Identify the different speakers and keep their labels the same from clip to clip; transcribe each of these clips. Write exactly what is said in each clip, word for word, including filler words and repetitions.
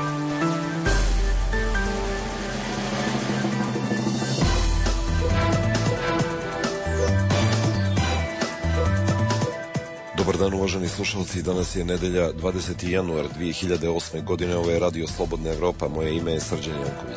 Speaker 1: Dobar dan, uvaženi slušalci, danas je nedelja dvadeseti januar dve hiljade osme. godine, ovo je Radio Slobodna Evropa, moje ime je Srđan Janković.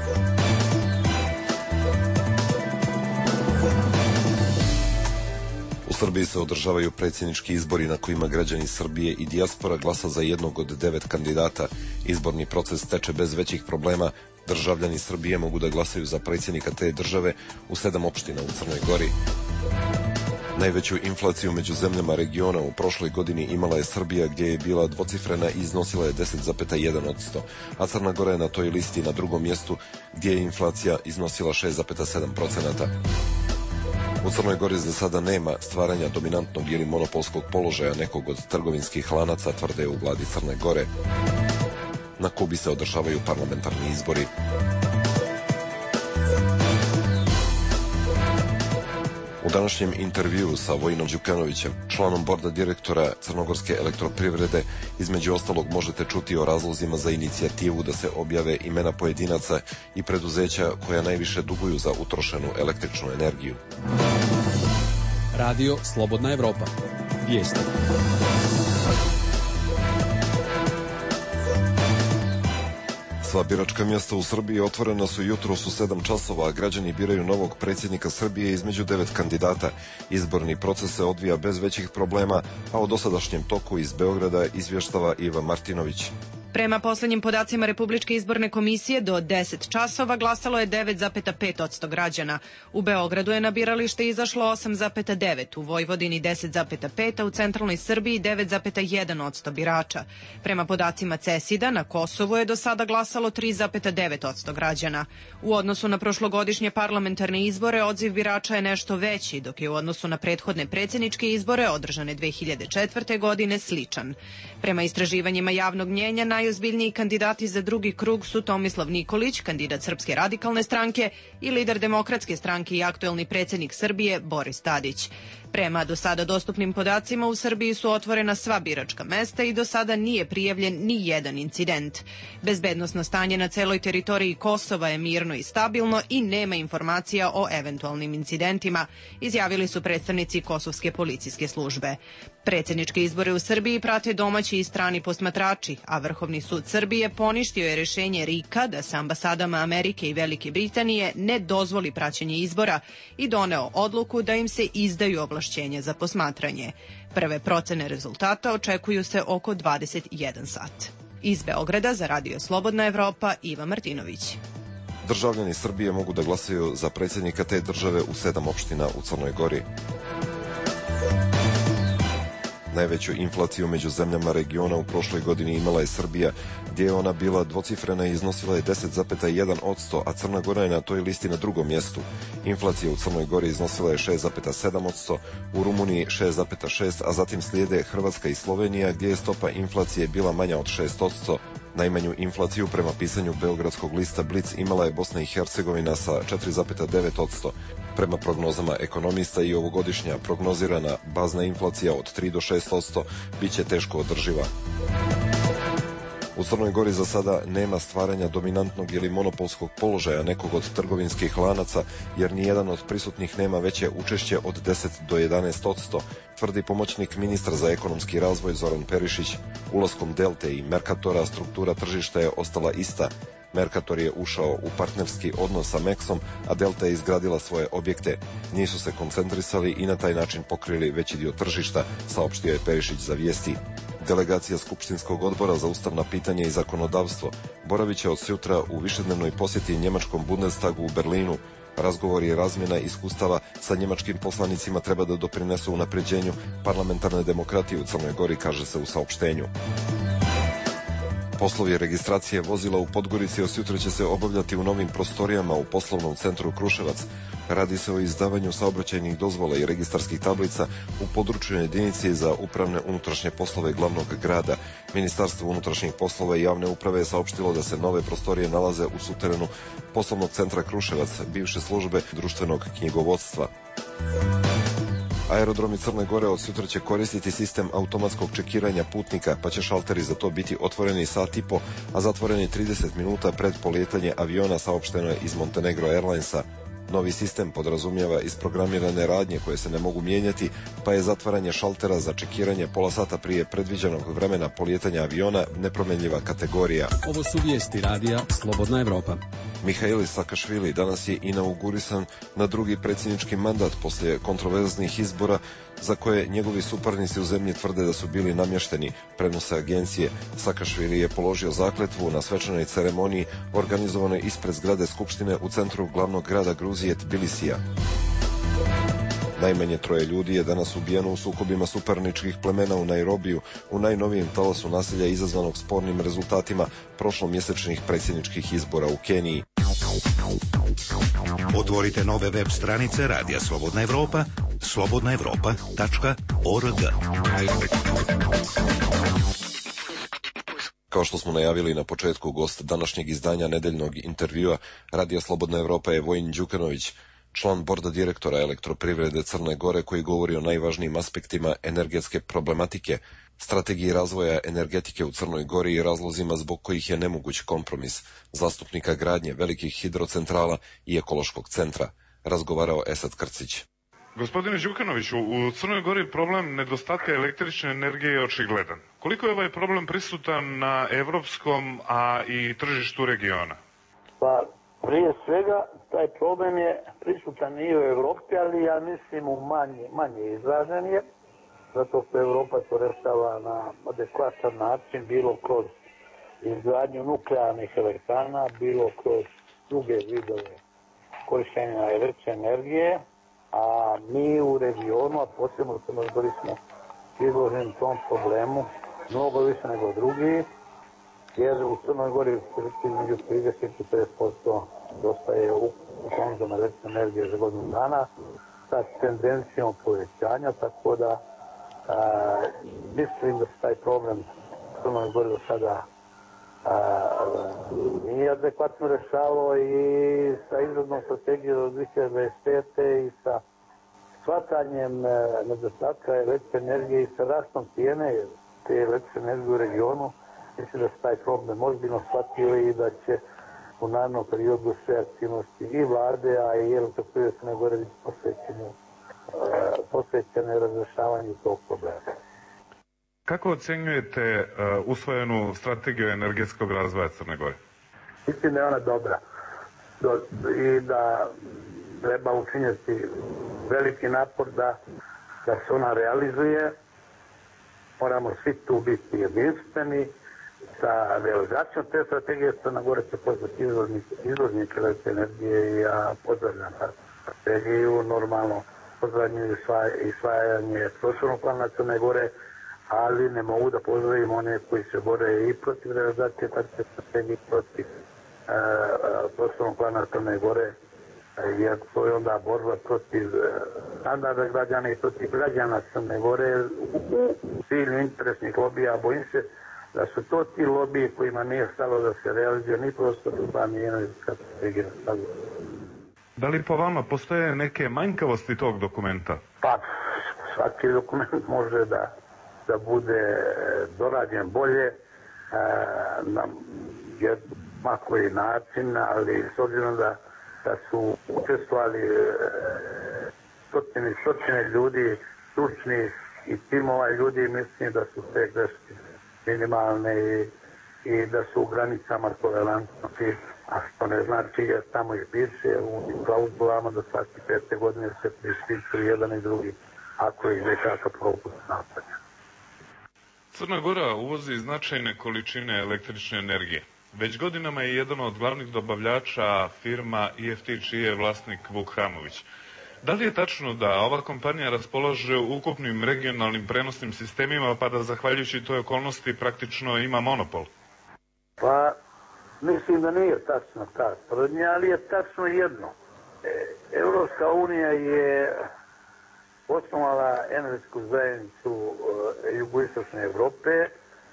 Speaker 1: U Srbiji se održavaju predsjednički izbori na kojima građani Srbije i dijaspora glasa za jednog od devet kandidata. Izborni proces teče bez većih problema. Državljani Srbije mogu da glasaju za predsjednika te države u sedam opština u Crnoj Gori. Najveću inflaciju među zemljama regiona u prošloj godini imala je Srbija, gdje je bila dvocifrena i iznosila je deset zarez jedan posto, a Crna Gora je na toj listi na drugom mjestu, gdje je inflacija iznosila šest zarez sedam posto. U Crnoj Gori za sada nema stvaranja dominantnog ili monopolskog položaja nekog od trgovinskih lanaca, tvrde u vladi Crne Gore. Na Kubi se održavaju parlamentarni izbori. U današnjem intervjuu sa Vojinom Đukanovićem, članom borda direktora Crnogorske elektroprivrede, između ostalog možete čuti o razlozima za inicijativu da se objave imena pojedinaca i preduzeća koja najviše duguju za utrošenu električnu energiju.
Speaker 2: Radio Slobodna Evropa. Vijesti.
Speaker 1: Sva biračka mjesta u Srbiji otvorena su jutros u sedam časova, a građani biraju novog predsjednika Srbije između devet kandidata. Izborni proces se odvija bez većih problema, a o dosadašnjem toku iz Beograda izvještava Iva Martinović.
Speaker 3: Prema posljednjim podacima Republičke izborne komisije, do deset časova glasalo je devet zarez pet posto građana. U Beogradu je na biralište izašlo osam zarez devet, u Vojvodini deset zarez pet, a u centralnoj Srbiji devet zarez jedan posto birača. Prema podacima CESID-a, na Kosovu je do sada glasalo tri zarez devet posto građana. U odnosu na prošlogodišnje parlamentarne izbore, odziv birača je nešto veći, dok je u odnosu na prethodne predsjedničke izbore, održane dve hiljade četvrte. godine, sličan. Prema istraživanjima javnog mnjenja, najozbiljniji kandidati za drugi krug su Tomislav Nikolić, kandidat Srpske radikalne stranke, i lider Demokratske stranke i aktuelni predsjednik Srbije Boris Tadić. Prema do sada dostupnim podacima, u Srbiji su otvorena sva biračka mesta i do sada nije prijavljen ni jedan incident. Bezbednosno stanje na celoj teritoriji Kosova je mirno i stabilno i nema informacija o eventualnim incidentima, izjavili su predstavnici Kosovske policijske službe. Predsjedničke izbore u Srbiji prate domaći i strani posmatrači, a Vrhovni sud Srbije poništio je rješenje RIK-a da se ambasadama Amerike i Velike Britanije ne dozvoli praćenje izbora i doneo odluku da im se izdaju ovlašćenja za posmatranje. Prve procene rezultata očekuju se oko dvadeset jedan sat. Iz Beograda za Radio Slobodna Evropa, Iva Martinović.
Speaker 1: Državljani Srbije mogu da glasaju za predsjednika te države u sedam opština u Crnoj Gori. Najveću inflaciju među zemljama regiona u prošloj godini imala je Srbija, gdje je ona bila dvocifrena i iznosila je deset zarez jedan posto, a Crna Gora je na toj listi na drugom mjestu. Inflacija u Crnoj Gori iznosila je šest zarez sedam posto, u Rumuniji šest zarez šest, a zatim slijede Hrvatska i Slovenija, gdje je stopa inflacije bila manja od šest posto. Najmanju inflaciju prema pisanju beogradskog lista Blic imala je Bosna i Hercegovina sa četiri zarez devet posto. Prema prognozama ekonomista i ovogodišnja prognozirana bazna inflacija od tri do šest posto bit će teško održiva. U Crnoj Gori za sada nema stvaranja dominantnog ili monopolskog položaja nekog od trgovinskih lanaca, jer nijedan od prisutnih nema veće učešće od deset do jedanaest posto, tvrdi pomoćnik ministra za ekonomski razvoj Zoran Perišić. Ulaskom Delte i Mercatora struktura tržišta je ostala ista. Mercator je ušao u partnerski odnos sa Mexom, a Delta je izgradila svoje objekte. Nisu se koncentrisali i na taj način pokrili veći dio tržišta, saopštio je Perišić za Vijesti. Delegacija Skupštinskog odbora za ustavna pitanja i zakonodavstvo boravit će od sutra u višednevnoj posjeti njemačkom Bundestagu u Berlinu. Razgovor i razmjena iskustava sa njemačkim poslanicima treba da doprinesu unapređenju parlamentarne demokratije u Crnoj Gori, kaže se u saopštenju. Poslovi registracije vozila u Podgorici od sutra će se obavljati u novim prostorijama u poslovnom centru Kruševac. Radi se o izdavanju saobraćajnih dozvola i registarskih tablica u području jedinici za upravne unutrašnje poslove glavnog grada. Ministarstvo unutrašnjih poslova i javne uprave je saopštilo da se nove prostorije nalaze u suterenu poslovnog centra Kruševac, bivše službe društvenog knjigovodstva. Aerodromi Crne Gore od sutra će koristiti sistem automatskog čekiranja putnika, pa će šalteri za to biti otvoreni sat i po, a zatvoreni trideset minuta pred polijetanje aviona, saopšteno je iz Montenegro Airlinesa. Novi sistem podrazumijeva isprogramirane radnje koje se ne mogu mijenjati, pa je zatvaranje šaltera za čekiranje pola sata prije predviđenog vremena polijetanja aviona nepromjenjiva kategorija.
Speaker 2: Ovo su vijesti radija Slobodna Evropa.
Speaker 1: Mihail Sakašvili danas je inaugurisan na drugi predsjednički mandat poslije kontroverznih izbora za koje njegovi suparnici u zemlji tvrde da su bili namješteni, prenose agencije. Sakašvili je položio zakletvu na svečanoj ceremoniji organizovanoj ispred zgrade Skupštine u centru glavnog grada Gruzije Tbilisija. Najmanje troje ljudi je danas ubijeno u sukobima suparničkih plemena u Nairobiju u najnovijem talasu nasilja izazvanog spornim rezultatima prošlomjesečnih predsjedničkih izbora u Keniji.
Speaker 4: Otvorite nove web stranice Radija Slobodna Evropa, slobodna evropa tačka org.
Speaker 1: Kao što smo najavili na početku, gost današnjeg izdanja nedeljnog intervjua Radija Slobodna Evropa je Vojin Đukanović, član borda direktora Elektroprivrede Crne Gore, koji govori o najvažnijim aspektima energetske problematike, strategiji razvoja energetike u Crnoj Gori i razlozima zbog kojih je nemoguć kompromis, zastupnika gradnje velikih hidrocentrala i ekološkog centra, razgovarao Esad Krcić.
Speaker 5: Gospodine Đukanoviću, u Crnoj Gori problem nedostatka električne energije je očigledan. Koliko je ovaj problem prisutan na evropskom, a i tržištu regiona?
Speaker 6: Pa, prije svega, taj problem je prisutan i u Evropi, ali ja mislim u manje, manje izražen je, zato što Evropa to rešava na adekvatan način, bilo kroz izgradnju nuklearnih elektrana, bilo kroz druge vidove korištenja električne energije, a mi u regionu, a posebno u Crnoj Gori smo izloženi tom problemu mnogo više nego drugi, jer u Crnoj Gori između trideset i pedeset posto dostaje u konzum električne energije za godinu dana sa tendencijom povećanja, tako da a, mislim da se taj problem u Crnoj Gori do sada a, nije adekvatno rešavao i sa izradnom strategijom do dvije hiljade dvadeset pete i sa shvatanjem nedostatka električne energije i sa rastom cijene te električne energije u regionu. Mislim da se taj problem ozbiljno shvatio i da će u narednom periodu sve aktivnosti i vlade, a i Elektroprivrede Crne Gore biti posvećene, posvećene razrešavanju tog problema.
Speaker 5: Kako ocenjujete uh, usvojenu strategiju energetskog razvoja Crne Gore?
Speaker 6: Mislim da je ona dobra Do, i da treba učiniti veliki napor da, da se ona realizuje. Moramo svi tu biti jedinstveni. Sa realizacijom te strategije Crna Gora će postati izvoznik električne energije i ja pozdravljam strategiju, normalno pozdravljam i usvajanje prostornog plana Crne Gore, ali ne mogu da pozdravim one koji se bore i protiv realizacije takve strategije, protiv uh, prostornog plana Crne Gore, jer to je onda borba protiv standarda građana i protiv građana Crne Gore u cilju interesnih lobija. Bojim se da su to ti lobiji kojima nije stalo da se realizuje ni prostorni plan, ni energetska strategija.
Speaker 5: Da li po vama postoje neke manjkavosti tog dokumenta?
Speaker 6: Pa, svaki dokument može da, da bude dorađen bolje e, na ma koji način, ali s obzirom da, da su učestvovali e, stotine, stotine ljudi, stručni i timova ljudi, mislim da su te greške minimalne i, i da su u granicama tolerantnosti, a što ne znači jer tamo i piše u klauzulama da svaki pete godine se prišpičuju jedan i drugi ako je nekakav propust nastavlja.
Speaker 5: Crna Gora uvozi značajne količine električne energije. Već godinama je jedan od glavnih dobavljača firma I F T, čiji je vlasnik Vuk Hramović. Da li je tačno da ova kompanija raspolaže ukupnim regionalnim prenosnim sistemima, pa da zahvaljujući toj okolnosti praktično ima monopol?
Speaker 6: Pa, mislim da nije tačno ta tvrdnja, ali je tačno jedno. Evropska unija je osnovala energetsku zajednicu jugoistočne Evrope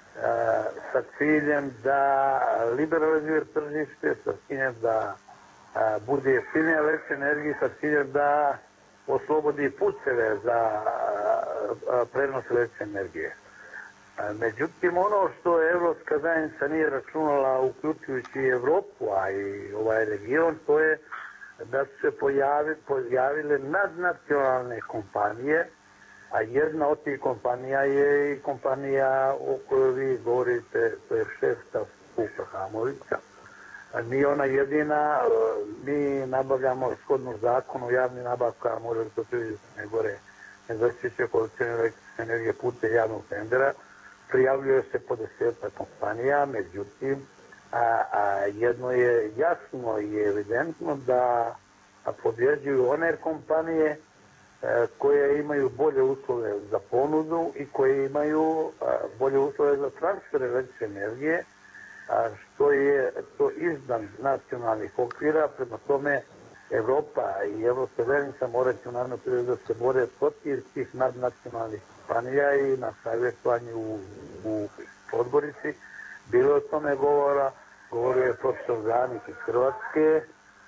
Speaker 6: sa ciljem da liberalizuje tržište, sa ciljem da bude jeftinija električna energija, sa ciljem da oslobodi puteve za prenos električne energije. Međutim, ono što Evropska zajednica nije računala, uključujući Evropu, a i ovaj region, to je da su se pojavi, pojavile nadnacionalne kompanije, a jedna od tih kompanija je i kompanija o kojoj vi govorite, to je šefta Vuka Hamovića. Nije ona jedina, mi nabavljamo shodno zakonu o javnim nabavkama, može to prije ne gore, ne zaštiće količine električne energije putem javnog tendera. Prijavljuje se po deseta kompanija, međutim, a, a jedno je jasno i evidentno da pobjeđuju one kompanije a, koje imaju bolje uslove za ponudu i koje imaju a, bolje uslove za transfer električne energije, a, što je to izdan nacionalnih okvira. Prema tome, Evropa i Evropska zajednica moraju naravno da se bore protiv tih nadnacionalnih kompanija i na savjetovanju u, u Podgorici. Bilo o tome govora, govorio je profesor Zanik iz Hrvatske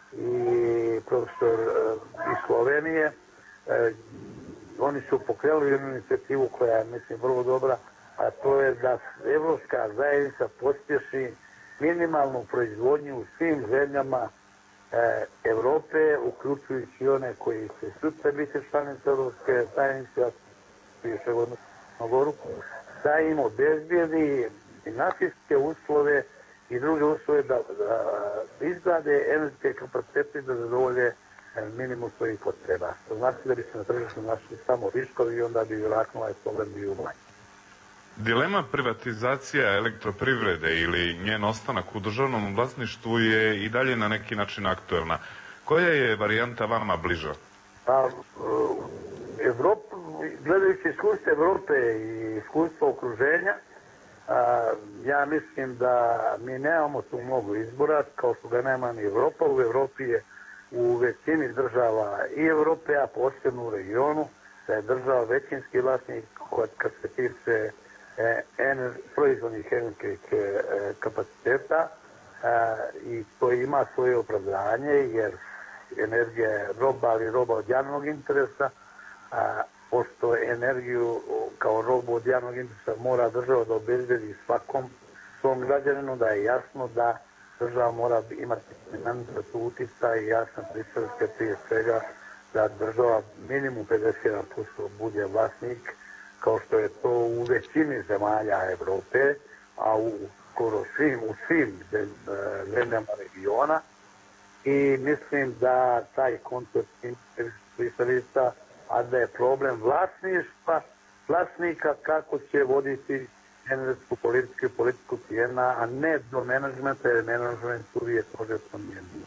Speaker 6: i profesor uh, iz Slovenije. E, oni su pokrenuli jednu inicijativu koja je, mislim, vrlo dobra, a to je da Evropska zajednica pospješi minimalnu proizvodnju u svim zemljama e, Evrope, uključujući one koji će sutra biti članice Evropske zajednice, više godinu Goru, da im obezbijedi financijske uslove i druge uslove da, da izgrade energetske kapacitete da zadovolje minimum svojih potreba. To znači da bi se na tržištu našli samo viškovi i onda bi vjerojatno ovaj problem bio manji.
Speaker 5: Dilema privatizacija elektroprivrede ili njen ostanak u državnom vlasništvu je i dalje na neki način aktuelna. Koja je varijanta vama bliža?
Speaker 6: Pa, Evropa, gledajući iskustvo Evrope i iskustvo okruženja, a, ja mislim da mi nemamo tu mnogo izbora, kao što ga nema ni Evropa. U Evropi je u većini država i Evrope, a posebno u regionu, da je država većinski vlasnik kad se tiče e, ener, proizvodnih energetskih e, kapaciteta e, i to ima svoje opravdanje jer energija je roba, ali roba od javnog interesa, a pošto energiju kao robu od javnog interesa mora država da obezbedi svakom svom građaninu, da je jasno da država mora imati tu utjecaj i jasna pristalica prije svega da država minimum pedeset jedan posto bude vlasnik, kao što je to u većini zemalja Evrope, a u skoro svim, u svim zemljama regiona. I mislim da taj koncept pristalica, a da je problem vlasništva, vlasnika kako će voditi energetsku politiku i politiku cijena, a ne do menadžmenta, jer menadžment uvijek može promijeniti.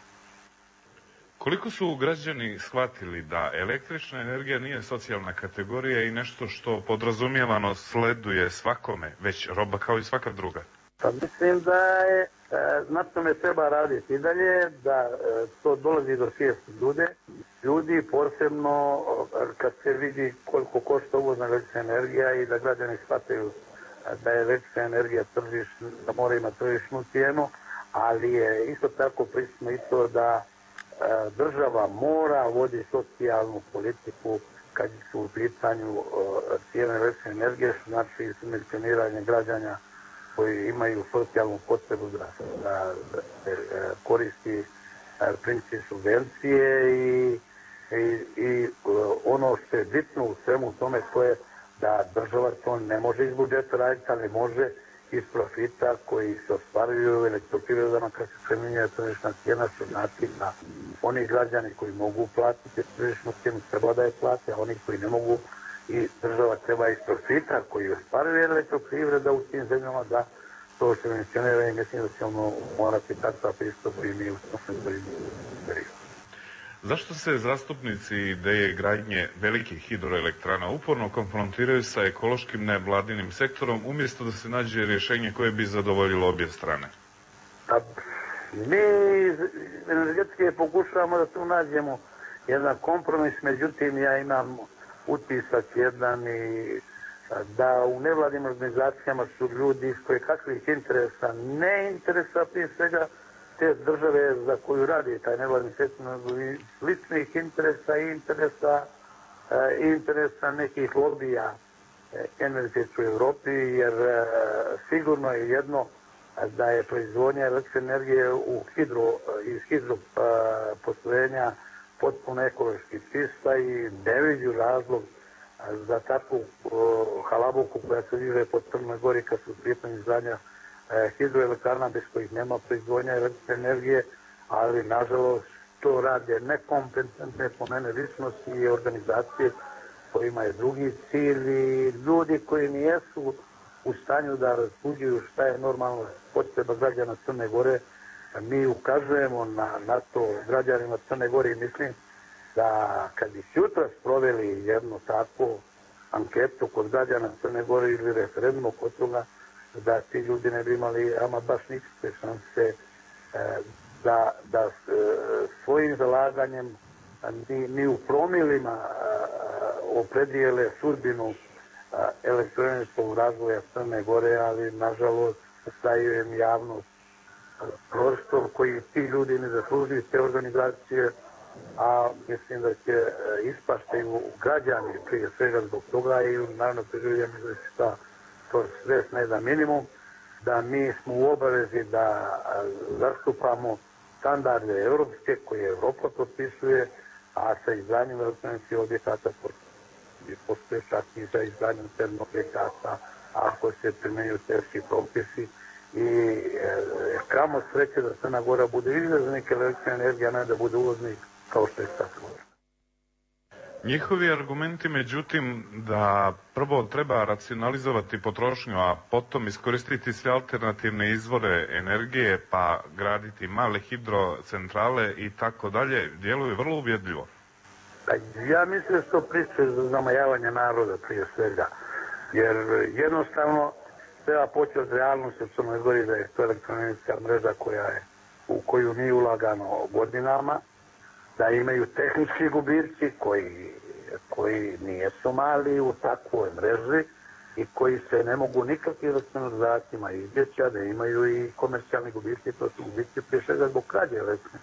Speaker 5: Koliko su građani shvatili da električna energija nije socijalna kategorija i nešto što podrazumijevano sleduje svakome, već roba kao i svaka druga?
Speaker 6: Pa mislim da je, na tome treba raditi i dalje, da to dolazi do svijesti ljude. Ljudi posebno kad se vidi koliko košta uvozna električna energija i da građani shvataju da je električna energija tržišna, da mora imati tržišnu cijenu, ali je isto tako prisutno i to da država mora vodi socijalnu politiku kad su u pitanju cijene električne energije, što znači subvencioniranje građana koji imaju socijalnu potrebu da, da, da se koristi princip subvencije i, i, i ono što je bitno u svemu tome to je da država to ne može iz budžeta raditi, ali može iz profita koji se ostvaruju u elektroprivredama kad se preminjuje tržišna cijena, što znači da oni građani koji mogu platiti tržišnu cijenu treba da je plate, a oni koji ne mogu i država treba iz profita koji ostvaruje elektroprivreda u tim zemljama da to se mencionira i mislim da će ono morati takav pristup i mi u tom periodu.
Speaker 5: Zašto se zastupnici ideje gradnje velikih hidroelektrana uporno konfrontiraju sa ekološkim nevladinim sektorom umjesto da se nađe rješenje koje bi zadovoljilo obje strane?
Speaker 6: A, mi iz energetike pokušavamo da tu nađemo jedan kompromis, međutim ja imam utisak jedan i da u nevladinim organizacijama su ljudi iz koje kakvih interesa, ne interesa prije svega te države za koju radi taj nevladni sektor, ličnih interesa i interesa interesa nekih lobija energetske u Evropi, jer sigurno je jedno da je proizvodnja električne energije u hidro, iz hidro postrojenja potpuno ekološki čista i ne vidim razlog za takvu halabuku koja se diže pod Crnoj Gori kad su prijetno izgradnja hidroelektrana bez kojih nema proizvodnja električne energije, ali nažalost to rade nekompetentne po mene ličnosti i organizacije kojima je drugi cilj i ljudi koji nijesu u stanju da razbuđuju šta je normalno potreba građana Crne Gore. Mi ukazujemo na, na to građanima Crne Gore i mislim da kad bi jutros proveli jednu takvu anketu kod građana Crne Gore ili referendum kod toga, da ti ljudi ne bi imali ama baš nikakve šanse da, da svojim zalaganjem ni, ni u promilima opredijele sudbinu elektroenergetskog razvoja Crne Gore, ali nažalost daju im javnost prostor koji ti ljudi ne zaslužuju te organizacije, a mislim da će ispasti u građani prije svega zbog toga i naravno preživljen da će ta to svest na jedan minimum, da mi smo u obavezi da zastupamo standarde europske koje Evropa potpisuje, a sa izgradnjom elektroničkih objekata postoje čak i za izgradnju termoobjekata ako se primenjuju teški propisi i e, kamo sreće da Crna Gora bude izvoznik električne energije, a ne da bude uvoznik kao što je sad.
Speaker 5: Njihovi argumenti, međutim, da prvo treba racionalizovati potrošnju, a potom iskoristiti sve alternativne izvore energije, pa graditi male hidrocentrale i tako dalje, djeluju vrlo uvjedljivo.
Speaker 6: Ja mislim da su to priče za zamajavanje naroda prije svega, jer jednostavno treba početi od realnosti u Crnoj Gori da je to elektroenergetska mreža koja je, u koju nije ulagano godinama, da imaju tehnički gubici koji, koji nijesu mali u takvoj mreži i koji se ne mogu nikakvim racionalizacijama izbjeći, a da imaju i komercijalni gubici, to su gubici prije svega zbog krađe električne.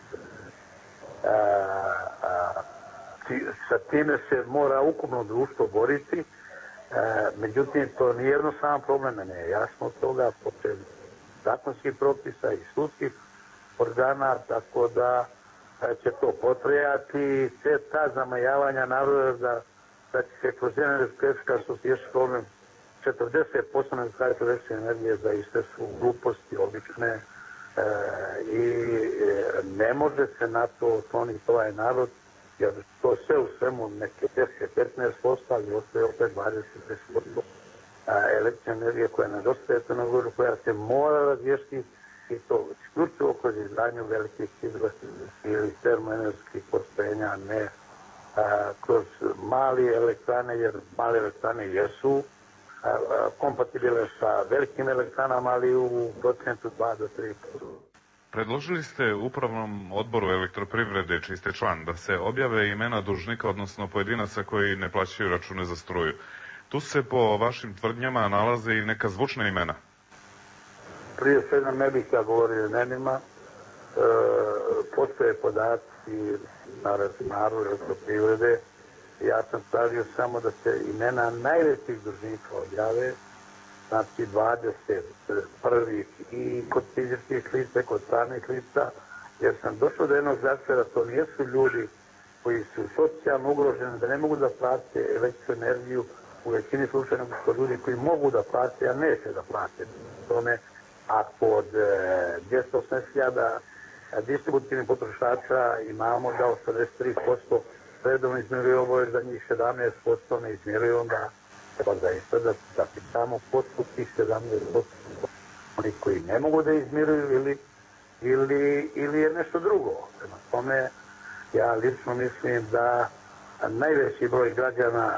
Speaker 6: Sa time se mora ukupno društvo boriti, e, međutim to nije jednostavan problem, mene je jasno od toga, počet zakonskih propisa i sudskih organa, tako da će to potrajati i sve ta zamajavanja naroda da, da će se kroz energetska što se još problem četrdeset posto električne energije za iste su gluposti obične e, i e, ne može se na to osloniti ovaj narod, jer to sve u svemu neke deset do petnaest posto, ali ostaje opet dvadeset do trideset posto električne energije koja nedostaje na Goru, koja se mora razvijesti i to isključivo kroz izgradnju velikih hidro ili termoenergetskih postrojenja, ne a, kroz mali elektrane, jer male elektrane jesu a, a, kompatibilne sa velikim elektranama, ali u procentu dva do tri posto.
Speaker 5: Predložili ste upravnom odboru elektroprivrede, čiji ste član, da se objave imena dužnika, odnosno pojedinaca koji ne plaćaju račune za struju. Tu se po vašim tvrdnjama nalaze i neka zvučna imena.
Speaker 6: Prije svega ne bih ja govorio imenima. E, postoje podaci na računaru elektroprivrede. Ja sam stavio samo da se imena najvećih dužnika objave, znači dvadeset prvih i kod fizičkih lica, kod stranih lica, jer sam došao do jednog zaključka da to nijesu ljudi koji su socijalno ugroženi, da ne mogu da plate električnu energiju, u većini slučajeva kod ljudi koji mogu da plate, a neće da plate tome, a kod dvjesto osamdeset hiljada distributivnih potrošača imamo da osamdeset tri posto redovno izmiruju obavez, za njih sedamnaest posto ne izmiruju, onda treba zaista da, da pitamo posto tih sedamnaest posto oni koji ne mogu da izmiruju ili, ili, ili je nešto drugo. Prema tome, ja lično mislim da najveći broj građana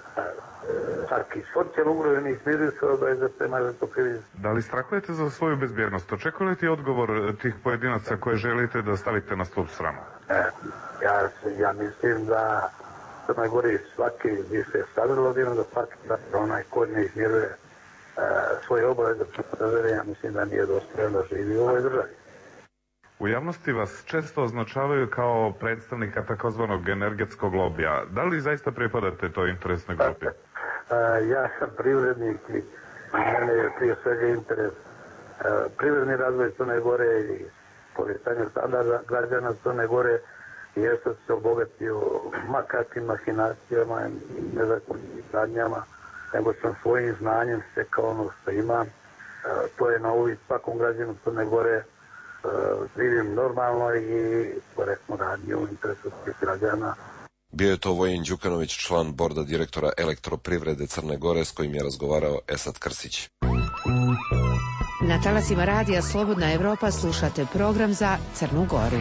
Speaker 6: čak i socijalno ugroženi izmiruju se obaveze prema elektroprivredi.
Speaker 5: Da li strahujete za svoju bezbjednost? Očekujete odgovor tih pojedinaca koje želite da stavite na stup srama?
Speaker 6: E, ja, ja mislim da Crnoj Gori svaki više stavilo da svaki onaj ko ne izmiruje e, svoje obaveze prema državi, ja mislim da nije dostojan da živi u ovoj državi.
Speaker 5: U javnosti vas često označavaju kao predstavnika takozvanog energetskog lobija. Da li zaista pripadate toj interesnoj grupi?
Speaker 6: Ja sam privrednik i mene je prije svega interes privredni razvoj Crne Gore i povećanje standarda građana Crne Gore i jeste se obogatio ma kakvim mahinacijama i nezakonitim radnjama, nego sam svojim znanjem stekao ono što imam. To je na uvid svakom građanu Crne Gore. Živim normalno i korektno radim u interesu svih građana.
Speaker 1: Bio je to Vojin Đukanović, član borda direktora Elektroprivrede Crne Gore, s kojim je razgovarao Esad Krsić.
Speaker 7: Na talasima radija Slobodna Evropa slušate program za Crnu Goru.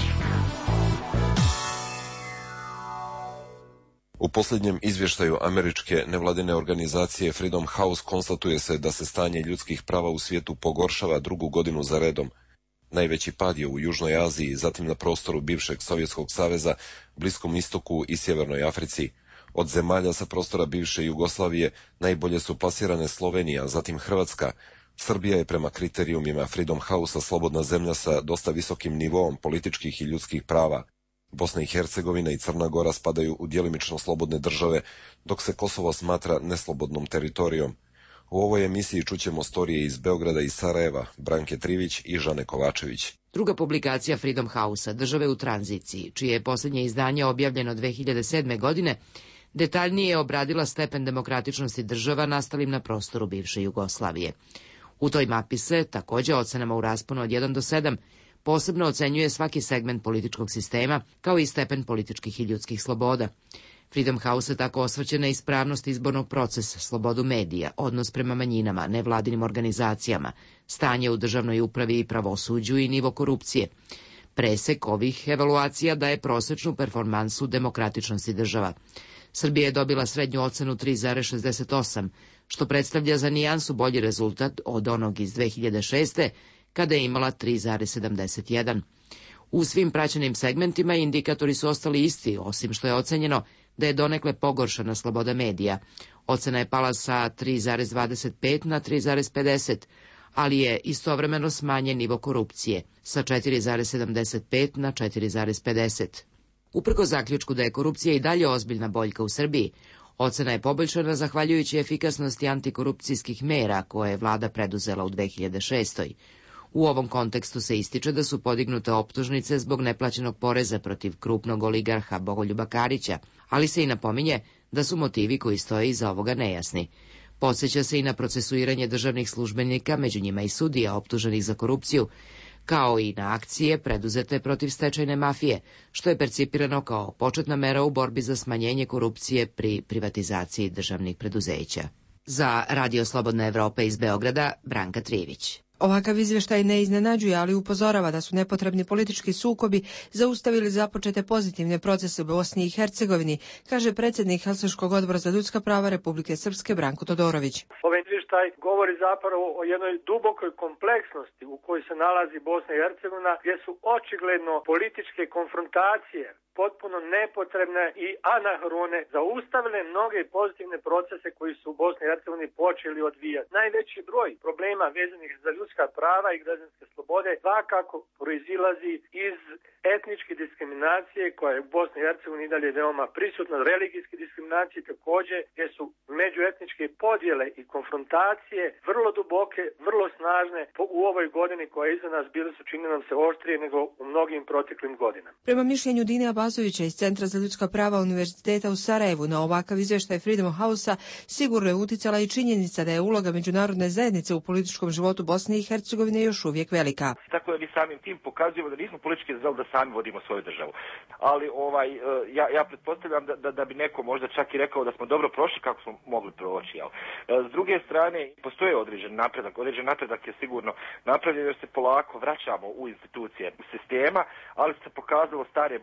Speaker 1: U posljednjem izvještaju američke nevladine organizacije Freedom House konstatuje se da se stanje ljudskih prava u svijetu pogoršava drugu godinu za redom. Najveći pad je u Južnoj Aziji, zatim na prostoru bivšeg Sovjetskog saveza, Bliskom istoku i Sjevernoj Africi. Od zemalja sa prostora bivše Jugoslavije najbolje su plasirane Slovenija, zatim Hrvatska. Srbija je prema kriterijumima Freedom House-a slobodna zemlja sa dosta visokim nivoom političkih i ljudskih prava. Bosna i Hercegovina i Crna Gora spadaju u djelimično slobodne države, dok se Kosovo smatra neslobodnom teritorijom. U ovoj emisiji čućemo storije iz Beograda i Sarajeva, Branke Trivić i Žane Kovačević.
Speaker 7: Druga publikacija Freedom House-a, Države u tranziciji, čije je posljednje izdanje objavljeno dve hiljade sedme. godine, detaljnije je obradila stepen demokratičnosti država nastalim na prostoru bivše Jugoslavije. U toj mapi se, također ocenama u rasponu od jedan do sedam, posebno ocenjuje svaki segment političkog sistema, kao i stepen političkih i ljudskih sloboda. Freedom House se tako osvrće na ispravnost izbornog procesa, slobodu medija, odnos prema manjinama, nevladinim organizacijama, stanje u državnoj upravi i pravosuđu i nivo korupcije. Presek ovih evaluacija daje prosječnu performansu demokratičnosti država. Srbija je dobila srednju ocenu tri zarez šezdeset osam, što predstavlja za nijansu bolji rezultat od onog iz dve hiljade šeste. kada je imala tri zarez sedamdeset jedan. U svim praćenim segmentima indikatori su ostali isti, osim što je ocenjeno da je donekle pogoršana sloboda medija. Ocena je pala sa tri zarez dvadeset pet na tri zarez pedeset, ali je istovremeno smanjen nivo korupcije sa četiri zarez sedamdeset pet na četiri zarez pedeset. Uprkos zaključku da je korupcija i dalje ozbiljna boljka u Srbiji, ocena je poboljšana zahvaljujući efikasnosti antikorupcijskih mera koje je vlada preduzela u dve hiljade šestoj. U ovom kontekstu se ističe da su podignute optužnice zbog neplaćenog poreza protiv krupnog oligarha Bogoljuba Karića, ali se i napominje da su motivi koji stoje iza ovoga nejasni. Podsjeća se i na procesuiranje državnih službenika, među njima i sudija optuženih za korupciju, kao i na akcije preduzete protiv stečajne mafije, što je percipirano kao početna mera u borbi za smanjenje korupcije pri privatizaciji državnih preduzeća. Za Radio Slobodna Evropa iz Beograda, Branka Trivić.
Speaker 8: Ovakav izvještaj ne iznenađuje, ali upozorava da su nepotrebni politički sukobi zaustavili započete pozitivne procese u Bosni i Hercegovini, kaže predsjednik Helsinškog odbora za ljudska prava Republike Srpske Branko Todorović.
Speaker 9: Ovaj izvještaj govori zapravo o jednoj dubokoj kompleksnosti u kojoj se nalazi Bosna i Hercegovina, gdje su očigledno političke konfrontacije potpuno nepotrebne i anahrone zaustavile mnoge pozitivne procese koji su u Bosni i Hercegovini počeli odvijati. Najveći broj problema vezanih za ljudska prava i građanske slobode svakako proizilazi iz etničke diskriminacije koja je u Bosni i Hercegovini i dalje veoma prisutna, religijske diskriminacije također, gdje su međuetničke podjele i konfrontacije vrlo duboke, vrlo snažne u ovoj godini koja je iza nas bile su čini nam se oštrije nego u mnogim proteklim godinama.
Speaker 8: Prema mišljenju Dine Abazovića iz Centra za ljudska prava Univerziteta u Sarajevu na ovakav izvještaj Freedom House-a sigurno je uticala i činjenica da je uloga međunarodne zajednice u političkom životu Bosne i Hercegovine još uvijek velika.
Speaker 10: Tako da mi samim tim pokazujemo da nismo politički zreli da sami vodimo svoju državu. Ali ovaj, ja, ja pretpostavljam da, da, da bi neko možda čak i rekao da smo dobro prošli kako smo mogli proći. Jel? S druge strane, postoje određen napredak. Određen napredak je sigurno napravljen jer se polako vraćamo u institucije sistema, ali se pokazalo stare bolesti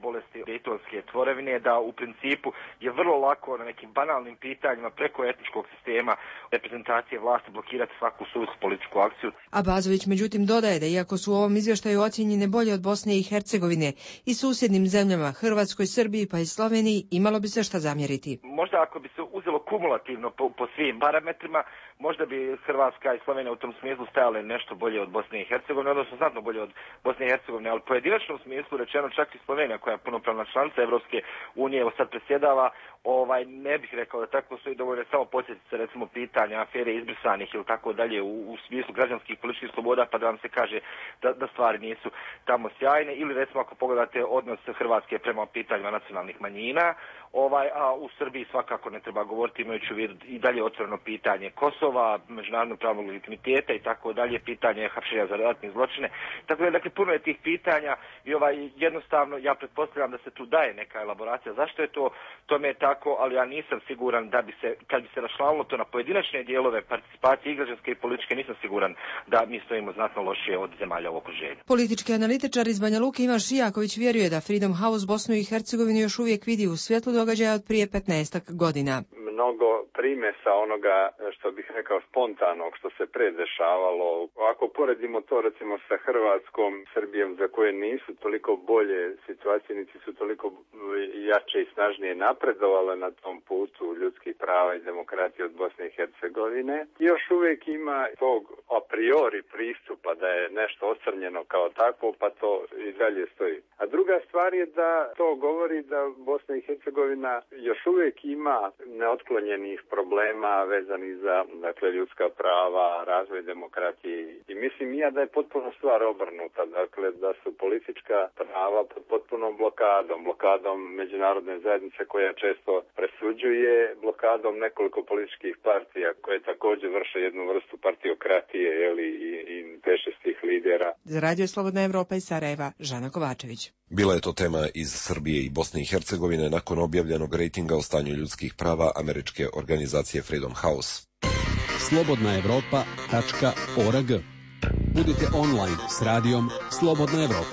Speaker 10: Dejtonske tvorevine, da u principu je vrlo lako na nekim banalnim pitanjima preko etničkog sistema reprezentacije vlasti blokirati svaku suvislu političku akciju.
Speaker 8: Abazović međutim dodaje da iako su u ovom izvještaju ocjenjene bolje od Bosne i Hercegovine i susjednim zemljama Hrvatskoj, Srbiji pa i Sloveniji, imalo bi se šta zamjeriti.
Speaker 10: Možda ako bi se uzelo kumulativno po, po svim parametrima, možda bi Hrvatska i Slovenija u tom smislu stajale nešto bolje od Bosne i Hercegovine, odnosno znatno bolje od Bosne i Hercegovine, ali pojedinačnom smislu rečeno čak i Slovenija koja je punopravna članica Evropske unije, evo sad predsjedava, ovaj, ne bih rekao da tako stoji, dovoljno samo podsjetiti se recimo pitanja afere izbrisanih ili tako dalje u, u smislu građanskih političkih sloboda, pa da vam se kaže da, da stvari nisu tamo sjajne, ili recimo ako pogledate odnos Hrvatske prema pitanjima nacionalnih manjina, ovaj, a u Srbiji svakako ne treba govoriti imajući u vidu i dalje otvoreno pitanje Kosova, međunarodnog pravnog legitimiteta i tako dalje, pitanje hapšenja za ratne zločine. Tako da, dakle, puno je tih pitanja i ovaj, jednostavno ja pretpostavljam da se tu daje neka elaboracija. Zašto je to? Tome je tako, ali ja nisam siguran da bi se, kad bi se raščlanilo to na pojedinačne dijelove participacije i građanske i političke, nisam siguran da mi stojimo znatno lošije od zemalja u okruženju.
Speaker 8: Politički analitičar iz Banja Luke Ivan Šijaković vjeruje da Freedom House Bosnu i Hercegovinu još uvijek vidi u svjetlu događaja od prije petnaestak godina.
Speaker 11: Mnogo primesa onoga, što bih rekao, spontanog što se predešavalo. Ako poredimo to recimo sa Hrvatskom, Srbijom, za koje nisu toliko bolje situacije, niti su toliko jače i snažnije napredovale na tom putu ljudskih prava i demokratije od Bosne i Hercegovine, još uvijek ima tog a priori pristupa da je nešto ocrnjeno kao takvo, pa to i dalje stoji. A druga stvar je da to govori da Bosna i Hercegovina još uvijek ima neotklonjenih problema vezanih za, dakle, ljudska prava, razvoj demokratije. I mislim ja da je potpuno stvar obrnuta, dakle da su politička prava pod potpunom blokadom, blokadom međunarodne zajednice koja često presuđuje, blokadom nekoliko političkih partija koje također vrše jednu vrstu partiokratije, jeli, i, i pešestih lidera.
Speaker 8: Za Radio Slobodna Evropa iz Sarajeva, Žana Kovačević.
Speaker 1: Bila je to tema iz Srbije i Bosne i Hercegovine nakon objavljenog rejtinga o stanju ljudskih prava američke organizacije Freedom House.
Speaker 2: slobodna evropa tačka org. Budite online s radijom Slobodna Evropa.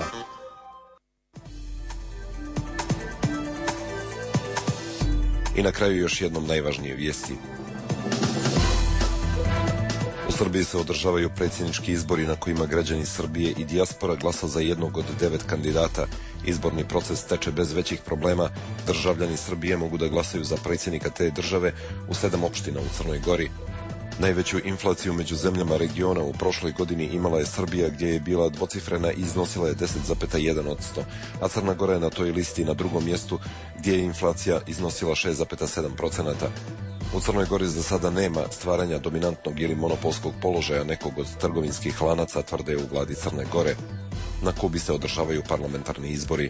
Speaker 1: I na kraju još jednom najvažnije vijesti. U Srbiji se održavaju predsjednički izbori na kojima građani Srbije i dijaspora glasa za jednog od devet kandidata. Izborni proces teče bez većih problema. Državljani Srbije mogu da glasaju za predsjednika te države u sedam opština u Crnoj Gori. Najveću inflaciju među zemljama regiona u prošloj godini imala je Srbija, gdje je bila dvocifrena i iznosila je deset zarez jedan posto, a Crna Gora je na toj listi na drugom mjestu, gdje je inflacija iznosila šest zarez sedam posto. U Crnoj Gori za sada nema stvaranja dominantnog ili monopolskog položaja nekog od trgovinskih lanaca, tvrde u vladi Crne Gore. Na Kubi se održavaju parlamentarni izbori.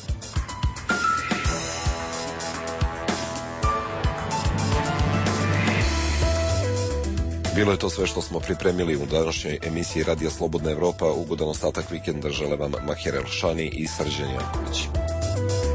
Speaker 1: Bilo je to sve što smo pripremili u današnjoj emisiji Radija Slobodna Evropa. Ugodan ostatak vikenda žele vam Maher Elšani i Srđan Janković.